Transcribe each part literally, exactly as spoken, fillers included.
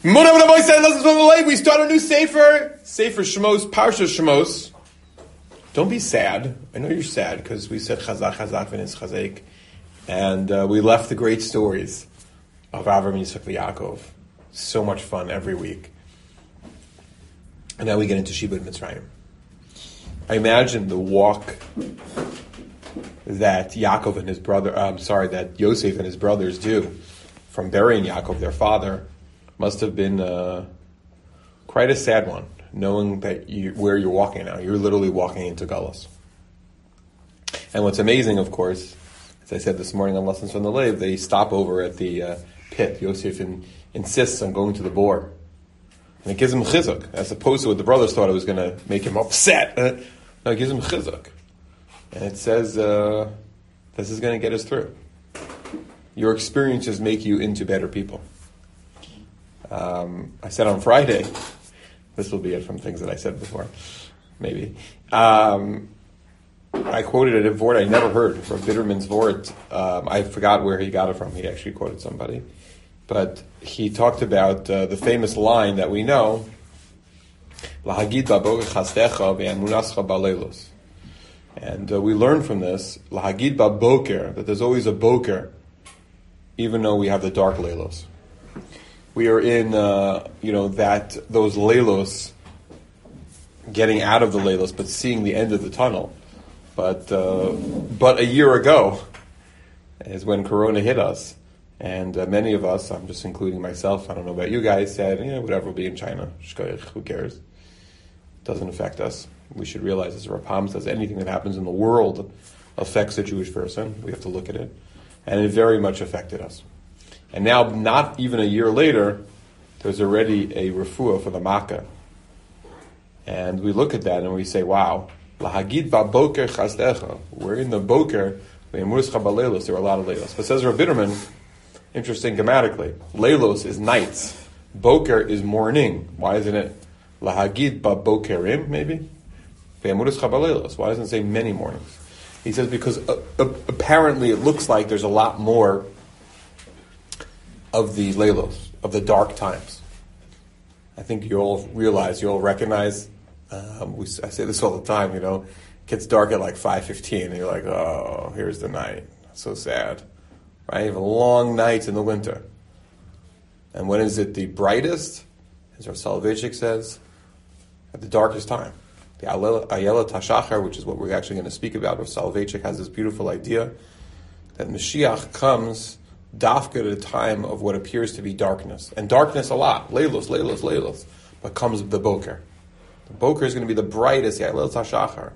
We start a new Sefer, Sefer Shemos, Parsha Shemos. Don't be sad. I know you're sad because we said Chazak, Chazak, V'nis Chazek, and uh, we left the great stories of Avram, Yitzchak, and Yaakov. So much fun every week. And now we get into Shibud Mitzrayim. I imagine the walk that Yaakov and his brother, uh, I'm sorry, that Yosef and his brothers do from burying Yaakov, their father, must have been uh, quite a sad one, knowing that you, where you're walking now. You're literally walking into Galus. And what's amazing, of course, as I said this morning on Lessons from the Lev, they stop over at the uh, pit. Yosef in, insists on going to the bore. And it gives him chizuk, as opposed to what the brothers thought it was going to make him upset. Uh, no, it gives him chizuk. And it says, uh, this is going to get us through. Your experiences make you into better people. Um, I said on Friday, this will be it from things that I said before, maybe. Um, I quoted a Vort I never heard from Bitterman's Vort. Um, I forgot where he got it from. He actually quoted somebody. But he talked about uh, the famous line that we know, Lahagid ba'boker chastecha ve'amunascha ba'leilos. And uh, we learn from this, Lahagid ba'boker, that there's always a boker, even though we have the dark leilos. We are in, uh, you know, that those leilos, getting out of the leilos, but seeing the end of the tunnel. But uh, but a year ago is when Corona hit us, and uh, many of us, I'm just including myself, I don't know about you guys, said, yeah, whatever will be in China, who cares? Doesn't affect us. We should realize, as Rapam says, anything that happens in the world affects a Jewish person. We have to look at it, and it very much affected us. And now, not even a year later, there's already a refuah for the Makkah. And we look at that and we say, wow, Lahagid ba'boker chasdecha. We're in the boker, there are a lot of leilos. But says Rav Bitterman, interesting grammatically, leilos is nights, boker is morning. Why isn't it Lahagid ba'bokerim, maybe? Why doesn't it say many mornings? He says because uh, uh, apparently it looks like there's a lot more of the leilos, of the dark times. I think you all realize, you all recognize, um, we, I say this all the time, you know, it gets dark at like five fifteen, and you're like, oh, here's the night. So sad. Right? You have long nights in the winter. And when is it the brightest? As our Soloveitchik says, at the darkest time. The Ayela Tashachar, which is what we're actually going to speak about, where Soloveitchik has this beautiful idea that Mashiach comes dafka at a time of what appears to be darkness. And darkness a lot. Leilos, leilos, leilos. But comes the boker. The boker is going to be the brightest, Yailel Tashachar.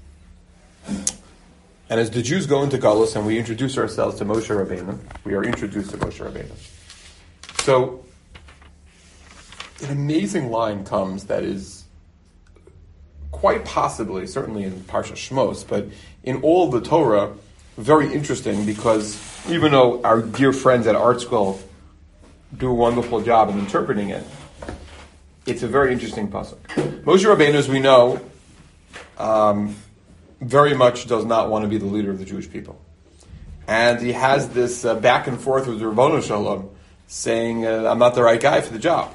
And as the Jews go into Galus and we introduce ourselves to Moshe Rabbeinu, we are introduced to Moshe Rabbeinu. So, an amazing line comes that is quite possibly, certainly in Parsha Shmos, but in all the Torah, very interesting, because even though our dear friends at Art School do a wonderful job in interpreting it, it's a very interesting pasuk. Moshe Rabbeinu, as we know, um, very much does not want to be the leader of the Jewish people. And he has this uh, back and forth with Ribbono Shel Olam, saying, uh, I'm not the right guy for the job.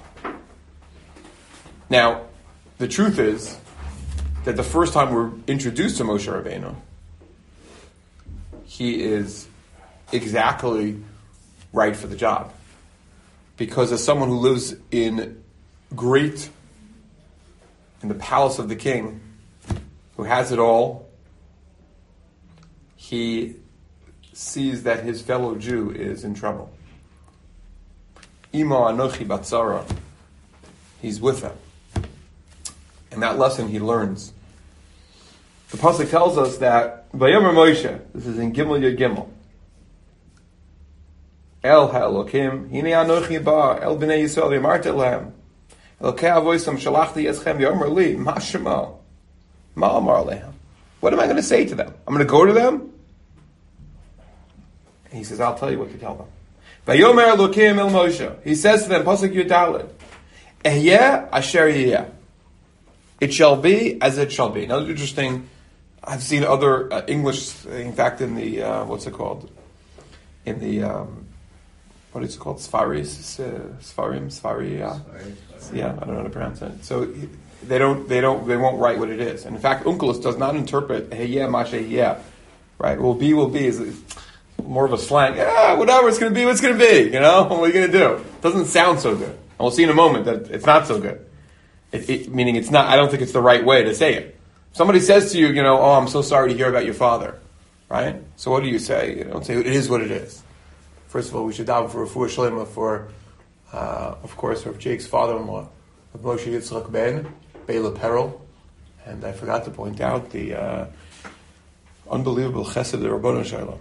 Now, the truth is that the first time we're introduced to Moshe Rabbeinu, he is exactly right for the job. Because as someone who lives in great, in the palace of the king, who has it all, he sees that his fellow Jew is in trouble. Imo anochi batzara, he's with them. And that lesson he learns. The pasuk tells us that Vayomer Moshe, this is in Gimel Yud Gimel, El ha'elokim, hine anochi ba, el b'nei Yisrael yamarte lehem, elokei avoisam shalachti eschem yomer li, ma shema, ma amar lehem. What am I going to say to them? I'm going to go to them? And he says, I'll tell you what to tell them. Vayomer Elokim el Moshe. He says to them, pasuk Yud Daled, Ehyeh asher yeh. It shall be as it shall be. Now, it's interesting. I've seen other uh, English, in fact, in the, uh, what's it called? In the um, what is it called? Sfaris, uh, Sfarim, Sfari, yeah. Yeah, I don't know how to pronounce it. So they don't, they don't, they won't write what it is. And in fact, Onkelos does not interpret Heyeh Mashe Yeh, right? Will be, will be is more of a slang. Yeah, whatever, it's going to be what's going to be. You know, what are you going to do? It doesn't sound so good. And we'll see in a moment that it's not so good. It, it, meaning it's not. I don't think it's the right way to say it. Somebody says to you, you know, oh, I'm so sorry to hear about your father, right? So what do you say? You don't say it is what it is. First of all, we should daven for refuah shlema for, uh, of course, for Jake's father-in-law, of Moshe Yitzchak Ben, Bela Perel, and I forgot to point out the uh, unbelievable chesed of the Rabbanan Shalom.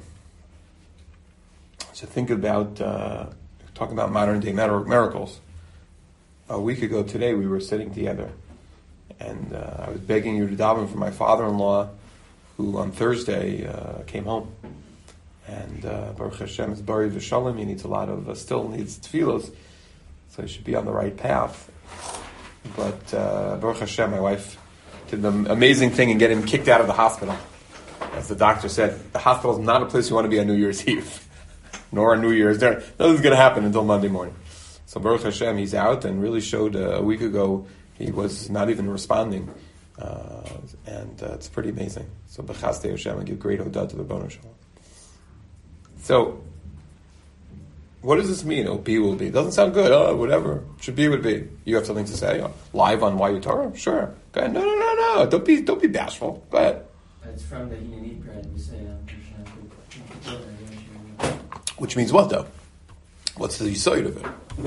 So think about uh, talking about modern day miracles. A week ago today, we were sitting together, and uh, I was begging you to daven for my father-in-law, who on Thursday uh, came home. And uh, Baruch Hashem is bari v'shalom. He needs a lot of, uh, still needs tefillos, so he should be on the right path. But uh, Baruch Hashem, my wife did an amazing thing and get him kicked out of the hospital. As the doctor said, the hospital is not a place you want to be on New Year's Eve, nor on New Year's Day. Nothing's going to happen until Monday morning. So Baruch Hashem, he's out and really showed uh, a week ago he was not even responding. Uh, and uh, it's pretty amazing. So B'chaste Hashem, I give great hodah to the Rebbeinu Shalom. So, what does this mean? Oh, be will be. Doesn't sound good. Oh, whatever. Should be would be. You have something to say? Oh, live on Y U Torah? Sure. Go ahead. No, no, no, no. Don't be, don't be bashful. Go ahead. It's from the Eat and Eat bread. We say, um, which means what, though? What's the side of it?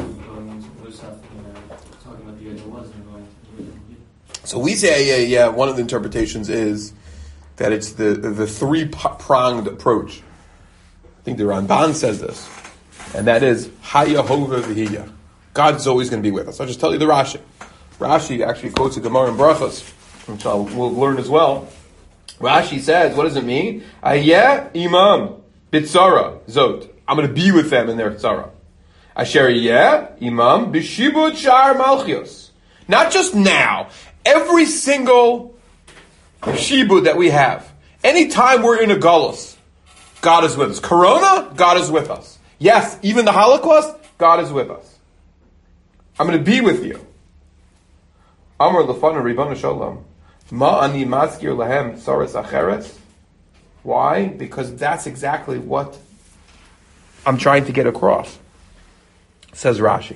So we say, yeah, yeah, one of the interpretations is that it's the the three-pronged approach. I think the Ramban says this, and that is Hayahova v'hiya. God's always going to be with us. I'll just tell you the Rashi. Rashi actually quotes a Gemara in Brachos, which I'll, we'll learn as well. Rashi says, what does it mean? Ayeh imam bitzara zot. I'm going to be with them in their tzara. Asher yeh imam b'shibud shar malchios. Not just now. Every single shibud that we have, anytime we're in a galus, God is with us. Corona, God is with us. Yes, even the Holocaust, God is with us. I'm going to be with you. Amar lefana Ribbana Shalom. Ma ani maskir lahem tsaras acheres. Why? Because that's exactly what I'm trying to get across. Says Rashi.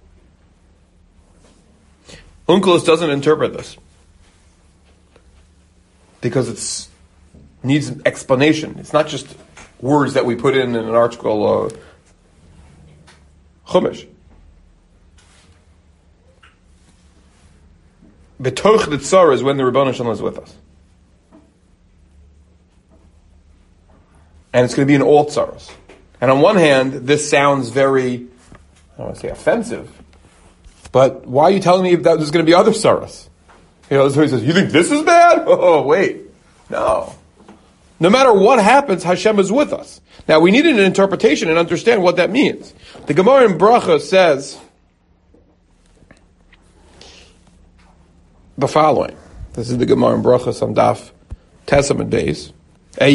Onkelos doesn't interpret this because it's needs explanation. It's not just words that we put in in an article, uh, Chumash. Betoch the tzara is when the Rebbeinu Shalom is with us. And it's going to be in all tzaras. And on one hand, this sounds very, I don't want to say offensive, but why are you telling me that there's going to be other tzaras? You know, so he says, you think this is bad? Oh, wait. No. No matter what happens, Hashem is with us. Now, we need an interpretation and understand what that means. The Gemara in Bracha says the following. This is the Gemara in Bracha, Samdaf, Testament base. Tell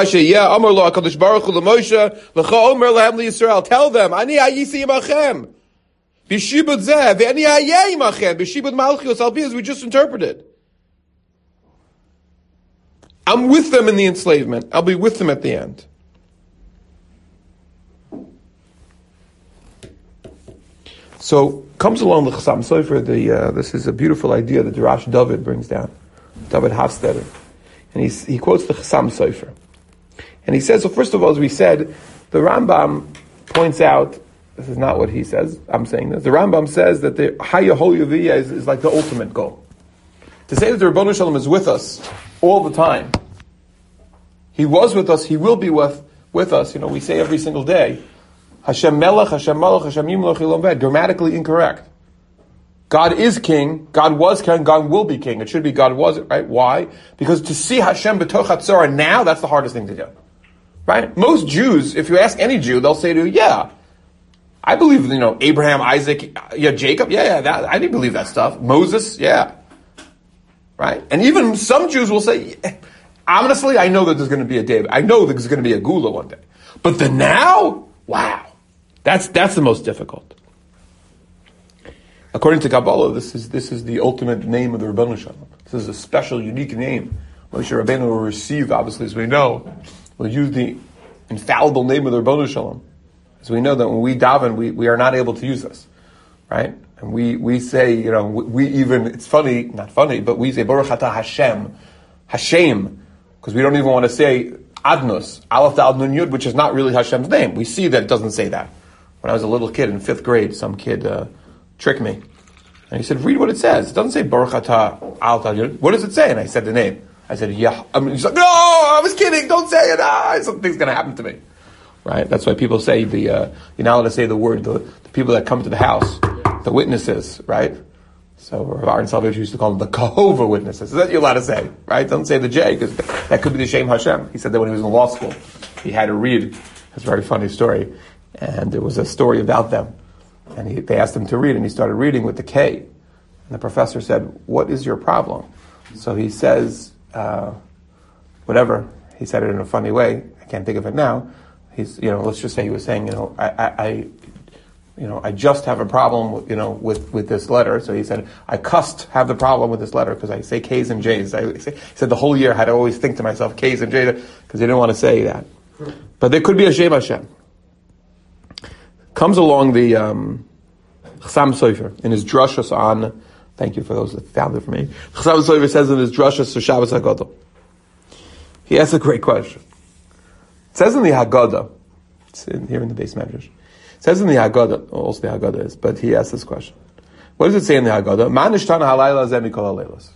them, Ani ayisi imachem. B'shibud zeh, ve'ani ayeh imachem. B'shibud malchios albi, as we just interpreted. I'm with them in the enslavement. I'll be with them at the end. So comes along the Chassam Sofer. The uh, this is a beautiful idea that the Rash David brings down, David Hafstadter, and he he quotes the Chassam Sofer, and he says. So first of all, as we said, the Rambam points out. This is not what he says. I'm saying this. The Rambam says that the Hayah Hoyaviyah is, is like the ultimate goal. To say that the Rebbeinu Shalom is with us all the time. He was with us, he will be with, with us. You know, we say every single day, Hashem Melech, Hashem Malach, Hashem Yimloch Ilam Ved. Grammatically incorrect. God is king, God was king, God will be king. It should be God was, right? Why? Because to see Hashem B'toch HaTzorah now, that's the hardest thing to do. Right? Most Jews, if you ask any Jew, they'll say to you, yeah, I believe, you know, Abraham, Isaac, yeah, Jacob, yeah, yeah, that, I didn't believe that stuff. Moses, yeah. Right? And even some Jews will say, honestly, I know that there's going to be a day. I know there's going to be a Gula one day. But the now? Wow. That's that's the most difficult. According to Kabbalah, this is this is the ultimate name of the Rebbeinu Shalom. This is a special, unique name. Moshe Rabbeinu will receive, obviously, as we know, will use the infallible name of the Rebbeinu Shalom. As we know that when we daven, we, we are not able to use this, right? And we, we say, you know, we, we even, it's funny, not funny, but we say, Baruch Atah Hashem, Hashem, because we don't even want to say Adnus, Aleph Dal Nun Yud, which is not really Hashem's name. We see that it doesn't say that. When I was a little kid in fifth grade, some kid uh, tricked me. And he said, read what it says. It doesn't say Baruch Atah Aleph Dal Nun Yud. What does it say? And I said the name. I said, yeah. I mean, he's like, no, I was kidding. Don't say it. Ah, something's going to happen to me. Right? That's why people say the, uh, you're not allowed to say the word, the, the people that come to the house, the witnesses, right? So Rav Aaron Salvage used to call them the Kahova witnesses. So that you're allowed to say, right? Don't say the J, because that could be the Shem Hashem. He said that when he was in law school. He had to read. It's a very funny story. And there was a story about them. And he, they asked him to read, and he started reading with the K. And the professor said, what is your problem? So he says, uh, whatever. He said it in a funny way. I can't think of it now. He's, you know, let's just say he was saying, you know, I, I, I you know, I just have a problem, with, you know, with, with this letter. So he said, I cussed have the problem with this letter because I say K's and J's. I say, he said the whole year I had to always think to myself K's and J's because he didn't want to say that. But there could be a Shem Hashem. Comes along the um, Chassam Sofer in his drashas on. Thank you for those that found it for me. Chassam Sofer says in his drashas to Shabbos Haggadah. He asks a great question. It says in the Haggadah, it's in, here in the base measures. It says in the Haggadah, also the Haggadah is, but he asks this question. What does it say in the Haggadah? Ma nishtana halayla zeh mikol halaylos.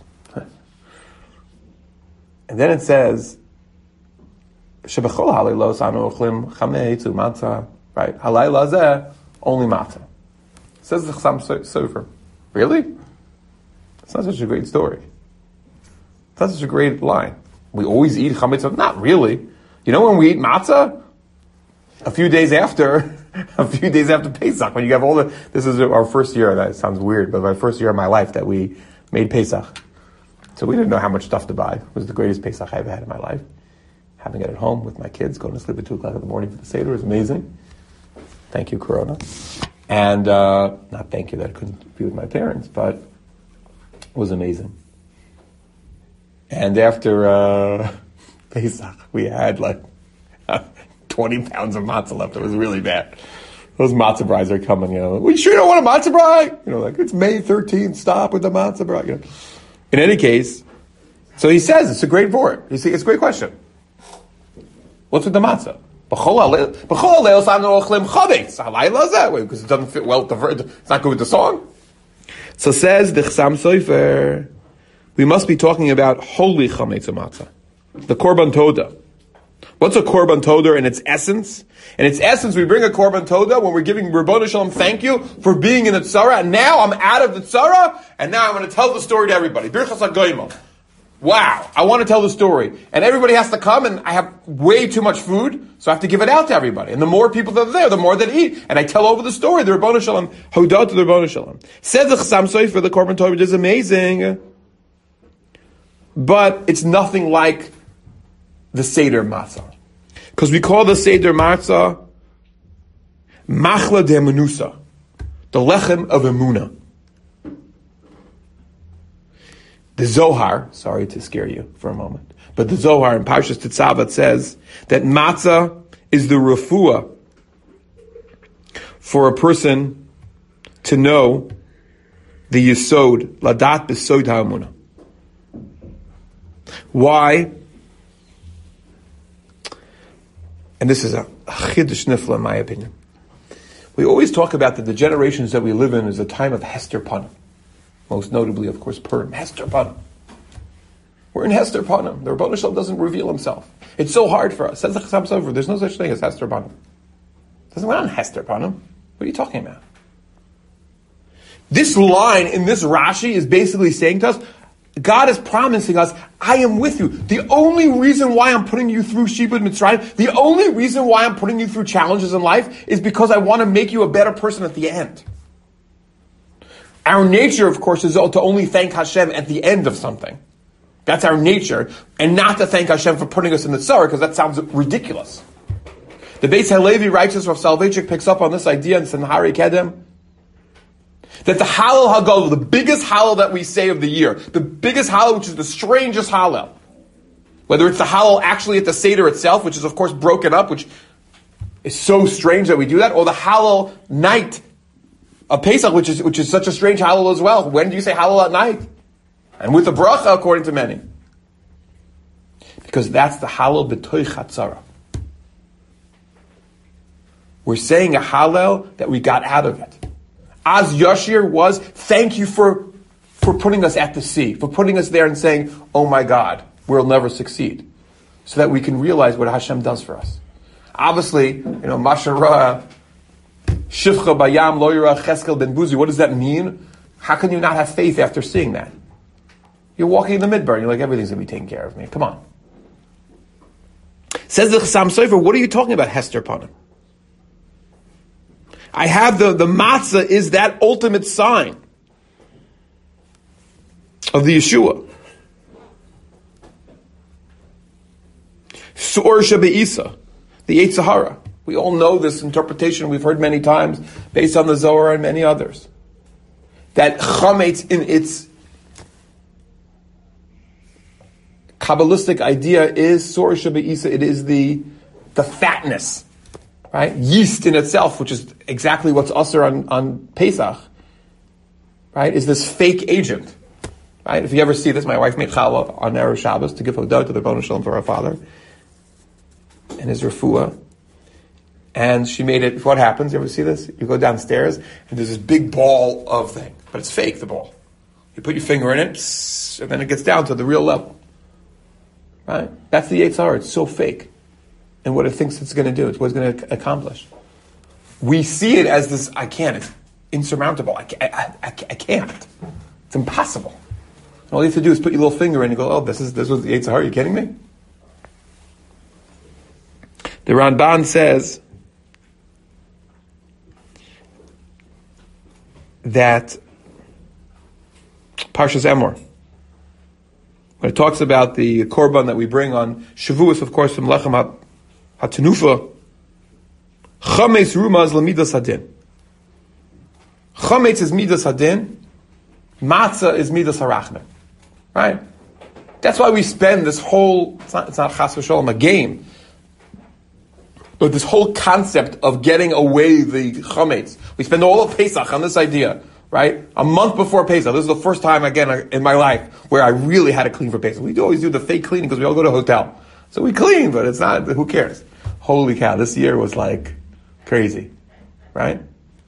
And then it says, Shebechol halaylos anu ochlim chamei tu matzah. Right? Halayla zeh, only matzah. It says the Chassam Sofer. Really? It's not such a great story. It's not such a great line. We always eat chametz. Not really. You know when we eat matzah? A few days after, a few days after Pesach, when you have all the, this is our first year, that sounds weird, but my first year of my life that we made Pesach. So we didn't know how much stuff to buy. It was the greatest Pesach I ever had in my life. Having it at home with my kids, going to sleep at two o'clock in the morning for the Seder was amazing. Thank you, Corona. And, uh, not thank you that I couldn't be with my parents, but it was amazing. And after, uh, Pesach, we had like twenty pounds of matzah left. It was really bad. Those matzah brides are coming, you know. We sure don't want a matzah bride? You know, like, it's May thirteenth, stop with the matzah bride. You know. In any case, so he says, it's a great vort. You see, it's a great question. What's with the matzah? Because it doesn't fit well with the verse. It's not good with the song. So says the Chassam Sofer, we must be talking about holy chametz matzah. The Korban Toda. What's a Korban Toda in its essence? In its essence, we bring a Korban Toda when we're giving Rebbeinu Shalom thank you for being in the tzara, and now I'm out of the tzara, and now I'm going to tell the story to everybody. Birchas HaGoyim. Wow, I want to tell the story. And everybody has to come, and I have way too much food, so I have to give it out to everybody. And the more people that are there, the more that eat. And I tell over the story, the Rebbeinu Shalom, Hodah to the Rebbeinu Shalom. Says the Chassam Sofer, the Korban Toda is amazing, but it's nothing like the Seder Matzah. Because we call the Seder Matzah Machla de Menusa, the Lechem of Emunah. The Zohar, sorry to scare you for a moment, but the Zohar in Parshas Tetzavat says that matzah is the refuah for a person to know the Yesod, Ladat B'Sod HaEmunah. Why? And this is a chiddush nifla in my opinion. We always talk about that the generations that we live in is a time of Hester Panim. Most notably, of course, Purim. Hester Panim. We're in Hester Panim. The Rebbeinu Shalom doesn't reveal himself. It's so hard for us. Says the Chassam Sofer, there's no such thing as Hester Panim. Doesn't we're not in Hester Panim. What are you talking about? This line in this Rashi is basically saying to us, God is promising us, I am with you. The only reason why I'm putting you through Shibud Mitzrayim, the only reason why I'm putting you through challenges in life is because I want to make you a better person at the end. Our nature, of course, is to only thank Hashem at the end of something. That's our nature, and not to thank Hashem for putting us in the tzara, because that sounds ridiculous. The Beis Halevi righteous Rav Soloveitchik picks up on this idea in Sanhari Kedem, that the Hallel Hagol, the biggest Hallel that we say of the year, the biggest Hallel, which is the strangest Hallel, whether it's the Hallel actually at the Seder itself, which is of course broken up, which is so strange that we do that, or the Hallel night of Pesach, which is which is such a strange Hallel as well. When do you say Hallel at night? And with the bracha, according to many. Because that's the Hallel B'toich Hatzara. We're saying a Hallel that we got out of it. Az Yashir was, thank you for, for putting us at the sea, for putting us there and saying, oh my God, we'll never succeed. So that we can realize what Hashem does for us. Obviously, you know, Masharah, Shivcha Bayam, Lo Yirah Cheskel Ben Buzi, what does that mean? How can you not have faith after seeing that? You're walking in the midbar and you're like, everything's going to be taken care of me. Come on. Says the Chassam Sofer, what are you talking about, Hester Panim? I have the, the matzah is that ultimate sign of the Yeshua. Su'or Shebe'isa, the Yetzer Hara. We all know this interpretation, we've heard many times, based on the Zohar and many others. That chametz in its Kabbalistic idea is Su'or Shebe'isa, it is the, the fatness. Right? Yeast in itself, which is exactly what's usher on, on Pesach, right, is this fake agent. Right? If you ever see this, my wife made challah on Erev Shabbos to give hodah to the Rebbeinu Shalom for our father and his refuah. And she made it, what happens? You ever see this? You go downstairs and there's this big ball of thing, but it's fake, the ball. You put your finger in it, psst, and then it gets down to the real level. Right? That's the Yetzer Hara. It's so fake. And what it thinks it's going to do, it's what it's going to accomplish. We see it as this, I can't, it's insurmountable. I, I, I, I can't. It's impossible. And all you have to do is put your little finger in and go, oh, this is this was the Yetzer Hara, are you kidding me? The Ramban says that Parshas Emor, when it talks about the korban that we bring on Shavuos, of course, from Lechem HaTenufa, Chametz rumaz lamidas hadin. Chametz is midas hadin, matzah is midas harachman. Right? That's why we spend this whole, it's not, it's not chas v'sholom, a game, but this whole concept of getting away the chametz. We spend all of Pesach on this idea, right? A month before Pesach. This is the first time, again, in my life where I really had to clean for Pesach. We do always do the fake cleaning because we all go to a hotel. So we clean, but it's not, who cares? Holy cow, this year was like crazy, right?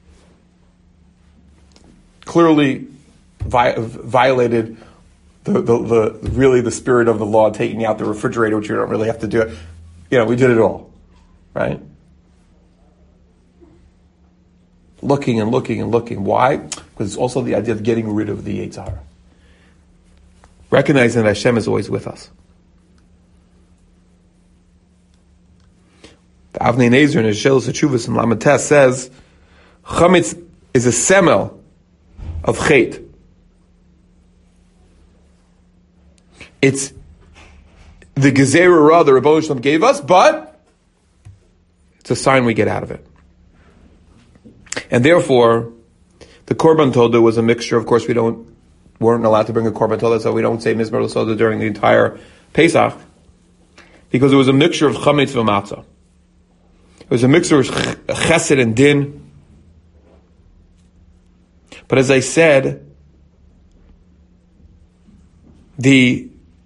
Clearly vi- violated the, the, the really the spirit of the law, taking out the refrigerator, which you don't really have to do it. You know, we did it all, right? Looking and looking and looking. Why? Because it's also the idea of getting rid of the Yetzer Hara. Recognizing that Hashem is always with us. The Avnei Nezer in his Shelos HaTshuvos in Lamates says, Chametz is a semel of Chet. It's the Gezerah Ra the Rebbeinu Shalom gave us, but it's a sign we get out of it. And therefore, the Korban Todah was a mixture. Of course, we don't weren't allowed to bring a Korban Todah, so we don't say Mizmor L'Sodah during the entire Pesach, because it was a mixture of Chametz v'Matzah. It was a mixture of Chesed and Din. But as I said, the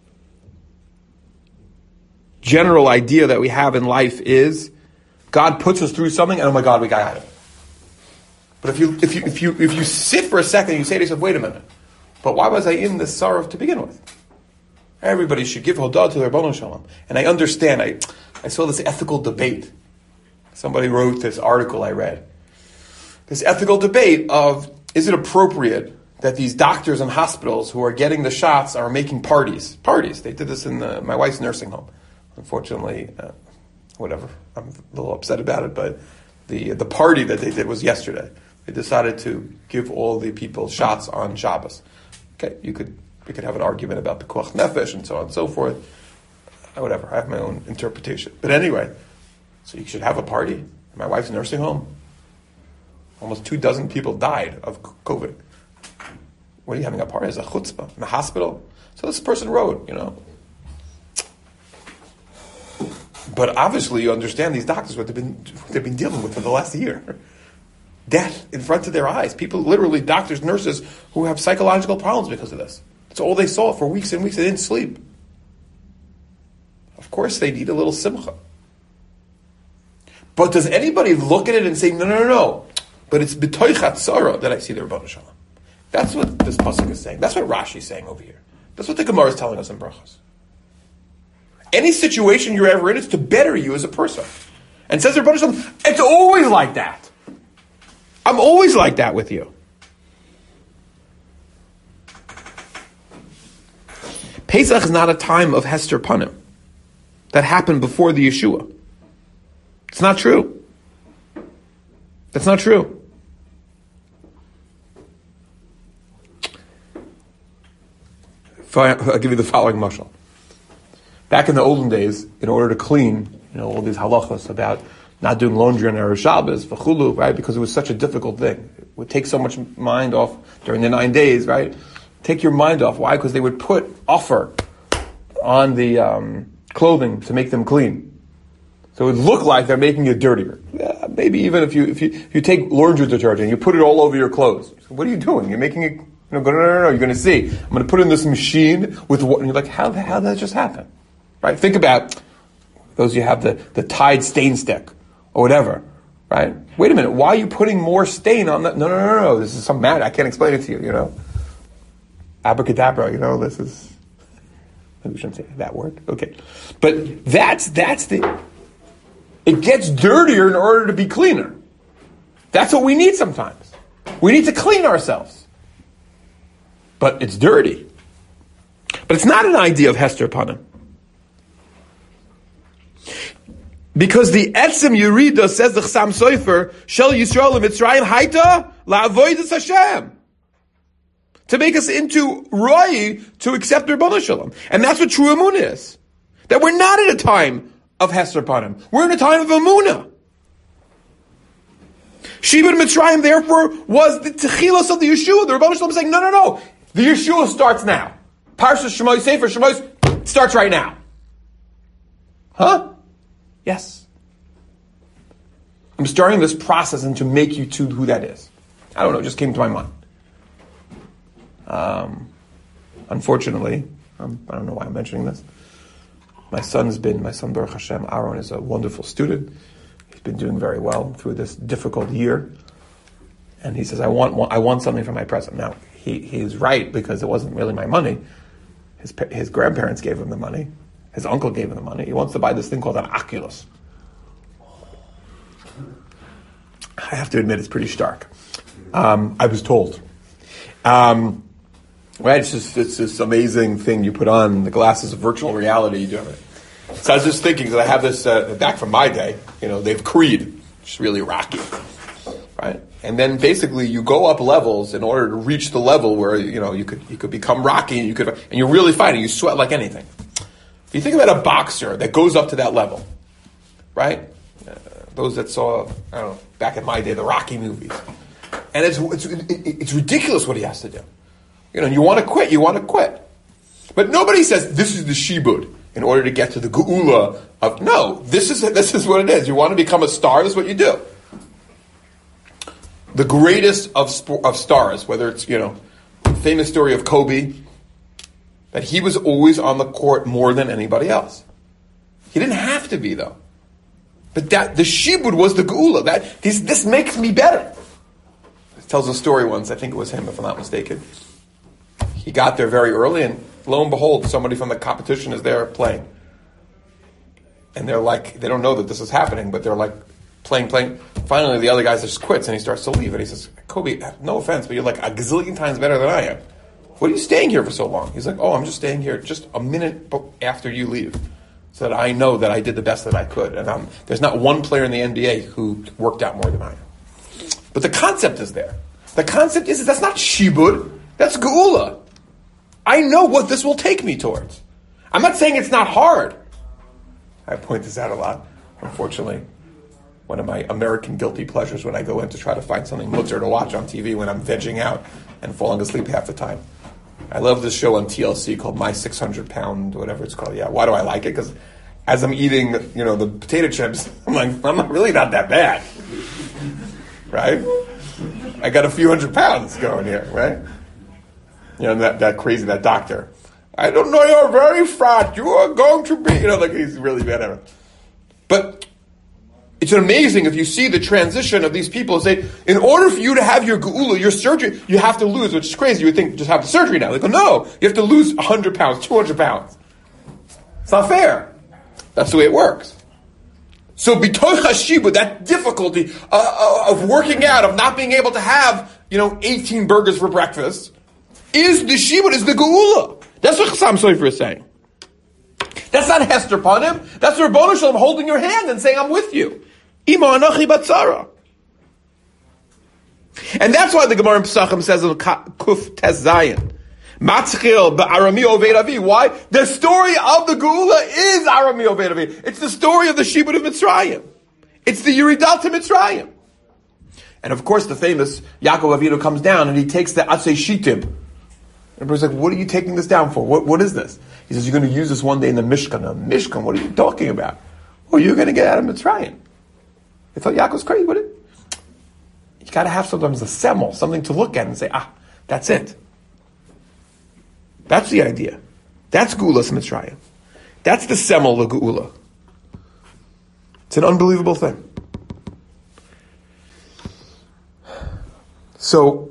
general idea that we have in life is God puts us through something, and oh my God, we got out of it. But if you if you if you if you sit for a second and you say to yourself, wait a minute, but why was I in this sorrow to begin with? Everybody should give hodah to their Rebbeinu Shalom. And I understand. I I saw this ethical debate. Somebody wrote this article I read. This ethical debate of, is it appropriate that these doctors and hospitals who are getting the shots are making parties? Parties. They did this in the, my wife's nursing home. Unfortunately, uh, whatever. I'm a little upset about it, but the the party that they did was yesterday. They decided to give all the people shots on Shabbos. Okay, you could we could have an argument about the Pikuach Nefesh and so on and so forth. Whatever, I have my own interpretation. But anyway, So you should have a party. My wife's nursing home. Almost two dozen people died of COVID. What are you having a party? As a chutzpah in the hospital? So this person wrote, you know. But obviously you understand these doctors, what they've been, what they've been dealing with for the last year. Death in front of their eyes. People, literally doctors, nurses, who have psychological problems because of this. That's all they saw for weeks and weeks. They didn't sleep. Of course they need a little simcha. But does anybody look at it and say, no, no, no, no. But it's b'toichat tzara that I see the Rebbeinu Shalom. That's what this pasuk is saying. That's what Rashi is saying over here. That's what the Gemara is telling us in Brachos. Any situation you're ever in, it's to better you as a person. And says the Rebbeinu Shalom, it's always like that. I'm always like that with you. Pesach is not a time of Hester Panim that happened before the Yeshua. It's not true. That's not true. I'll give you the following mashal. Back in the olden days, in order to clean, you know, all these halachos about not doing laundry on Erev Shabbos, v'chulu, right? Because it was such a difficult thing. It would take so much mind off during the nine days, right? Take your mind off. Why? Because they would put offer on the um, clothing to make them clean. So it would look like they're making it dirtier. Yeah, maybe even if you if you if you take laundry detergent and you put it all over your clothes. So what are you doing? You're making it. You know, go no no no no. You're going to see. I'm going to put it in this machine with what? And you're like, how the hell did that just happen? Right? Think about those you have the the Tide stain stick or whatever. Right? Wait a minute. Why are you putting more stain on that? No no no no. This is some matter. I can't explain it to you. You know. Abracadabra. You know. This is. Maybe we shouldn't say that word. Okay. But that's that's the. It gets dirtier in order to be cleaner. That's what we need sometimes. We need to clean ourselves. But it's dirty. But it's not an idea of Hester Panim. Because the Etzem Yerida, says the Chassam Sofer, Shel Yisrael Mitzrayim Haita La'avodas Hashem. To make us into Roi, to accept Rebbeinu Shalom. And that's what true Emunah is. That we're not at a time of Hester Panim. We're in a time of Emunah. Shibud Mitzrayim, therefore, was the Techilos of the Yeshua. The Rebbeinu Shalom is saying, no, no, no. The Yeshua starts now. Parshas Shemot, Sefer Shemot starts right now. Huh? Yes. I'm starting this process and to make you to who that is. I don't know, it just came to my mind. Um, unfortunately, um, I don't know why I'm mentioning this. My son's been, my son Baruch Hashem, Aaron, is a wonderful student. He's been doing very well through this difficult year. And he says, I want I want something for my present. Now, he he's right, because it wasn't really my money. His his grandparents gave him the money. His uncle gave him the money. He wants to buy this thing called an Oculus. I have to admit, it's pretty stark. Um, I was told. Um, right, it's just it's this amazing thing you put on the glasses of virtual reality. You do it. So I was just thinking, because I have this uh, back from my day. You know, they've Creed, it's really rocky, right? And then basically you go up levels in order to reach the level where you know you could you could become Rocky, and you could and you're really fighting. You sweat like anything. If you think about a boxer that goes up to that level, right? Uh, those that saw, I don't know, back in my day, the Rocky movies, and it's it's it's ridiculous what he has to do. You know, you want to quit, you want to quit, but nobody says this is the shibud in order to get to the geula of no. This is this is what it is. You want to become a star. This is what you do. The greatest of of stars, whether it's you know, famous story of Kobe, that he was always on the court more than anybody else. He didn't have to be though, but that the shibud was the geula. That this this makes me better. It tells a story once. I think it was him, if I'm not mistaken. He got there very early, and lo and behold, somebody from the competition is there playing. And they're like, they don't know that this is happening, but they're like playing, playing. Finally, the other guy just quits, and he starts to leave. And he says, Kobe, no offense, but you're like a gazillion times better than I am. What are you staying here for so long? He's like, oh, I'm just staying here just a minute after you leave, so that I know that I did the best that I could. And I'm, there's not one player in the N B A who worked out more than I am. But the concept is there. The concept is, that's not shibud, that's geula. I know what this will take me towards. I'm not saying it's not hard. I point this out a lot, unfortunately. one of my American guilty pleasures when I go in to try to find something mutter to watch on T V when I'm vegging out and falling asleep half the time. I love this show on T L C called My six hundred pound, whatever it's called. Yeah, why do I like it? Because as I'm eating, you know, the potato chips, I'm like, I'm not really not that bad, right? I got a few hundred pounds going here, right? You know, that, that crazy, that doctor. I don't know, you're very fat. You are going to be, you know, like he's really bad at it. But it's amazing if you see the transition of these people. Say, in order for you to have your geula, your surgery, you have to lose, which is crazy. You would think, just have the surgery now. They go, no, you have to lose one hundred pounds, two hundred pounds. It's not fair. That's the way it works. So, bitoch hashibud, that difficulty uh, of working out, of not being able to have, you know, eighteen burgers for breakfast, is the shibud, is the geula. That's what Chassam Sofer is saying. That's not Hester Panim. That's the Rebbeinu Shalom holding your hand and saying, I'm with you. Ima anachi batzara. And that's why the Gemara in Pesachim says in Kuf Tes Zayin, Matzchil ba'arami oved avi. Why? The story of the Geula is Arami oved avi. It's the story of the Shibud of Mitzrayim. It's the Yeridat to Mitzrayim. And of course the famous Yaakov Avinu comes down and he takes the Atzei Shittim. Everybody's like, what are you taking this down for? What, what is this? He says, you're going to use this one day in the Mishkan. A Mishkan, what are you talking about? Well, you're going to get out of Mitzrayim. They thought Yaakov's crazy, what? You got to have sometimes a semel, something to look at and say, ah, that's it. That's the idea. That's Geulas Mitzrayim. That's the semel of Geula. It's an unbelievable thing. So,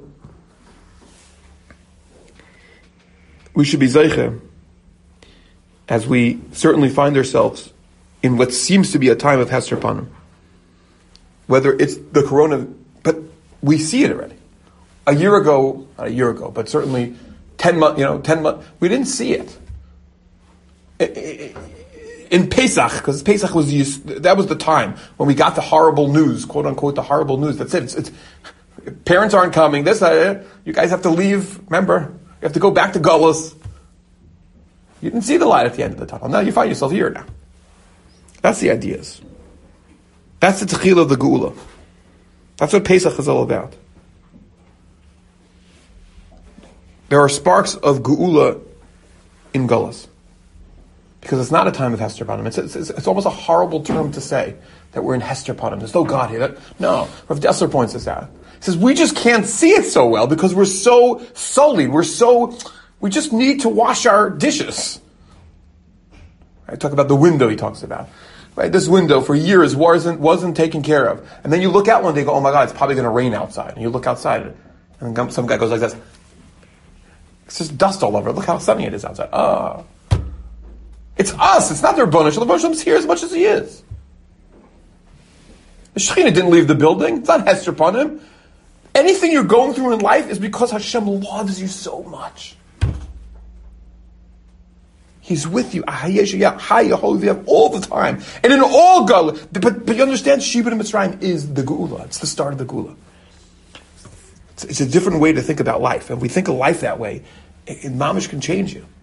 we should be zeiche as we certainly find ourselves in what seems to be a time of Hester Panim. Whether it's the corona, but we see it already. A year ago, not a year ago, but certainly ten months, you know, ten months, we didn't see it. In Pesach, because Pesach was used, that was the time when we got the horrible news, quote unquote, the horrible news. That's it. It's, it's, parents aren't coming. This, uh, you guys have to leave. Remember, you have to go back to Gullus. You didn't see the light at the end of the tunnel. Now you find yourself here now. That's the ideas. That's the Techila of the Geula. That's what Pesach is all about. There are sparks of Geula in Gullus. Because it's not a time of Hester Panim. It's, it's, it's almost a horrible term to say that we're in Hester Panim. There's no God here. That, no, Rav Dessler points this out. He says, we just can't see it so well because we're so sullied. We're so, we just need to wash our dishes. I talk about the window he talks about. Right, this window for years wasn't wasn't taken care of. And then you look out one day and go, oh my God, it's probably going to rain outside. And you look outside and then some guy goes like this. It's just dust all over. Look how sunny it is outside. Oh. It's us. It's not the Rebbeinu Shalom. The Rebbeinu Shalom's here as much as he is. The Shekhinah didn't leave the building. It's not Hester Panim. Anything you're going through in life is because Hashem loves you so much. He's with you all the time. And in all Gula. But, but you understand, Shibud and Mitzrayim is the Geula. It's the start of the Geula. It's, it's a different way to think about life. And if we think of life that way, it, it, Mamish can change you.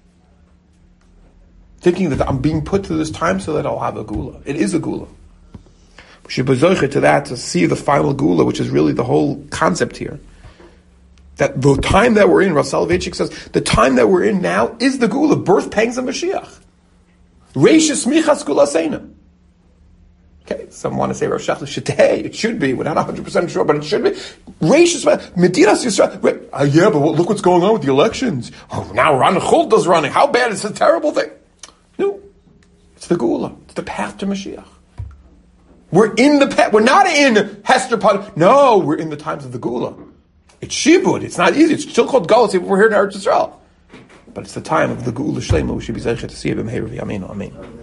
Thinking that I'm being put through this time so that I'll have a Geula. It is a Geula. We should be zocher to that, to see the final Geula, which is really the whole concept here. That the time that we're in, Rav Soloveitchik says, the time that we're in now is the Geula, birth pangs of Mashiach. Reishis michas Geulaseina. Okay, some want to say Rav Shachli Shetei, it should be, we're not one hundred percent sure, but it should be. Reishis, Medinas Yisrael, uh, yeah, but look what's going on with the elections. Oh, now Ran Chulda's running, how bad, it's a terrible thing. No, it's the Geula, it's the path to Mashiach. We're in the path, we're not in Hester Panim, no, we're in the times of the Geula. It's Shibud. It's not easy. It's still called Galus if we're here in Eretz Yisrael. But it's the time of the Geula Shlema. We should be zeichet to see it. Amen. Amen.